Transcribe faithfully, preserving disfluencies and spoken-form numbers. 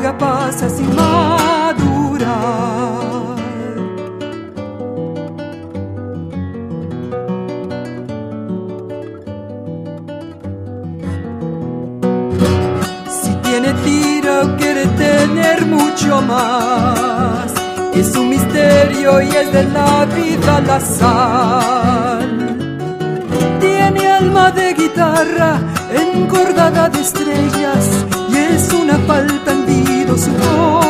amarga pasa sin madurar. Si tiene tiro quiere tener mucho más, es un misterio y es de la vida la sal. Tiene alma de guitarra encordada de estrellas y es una falta en vido su voz.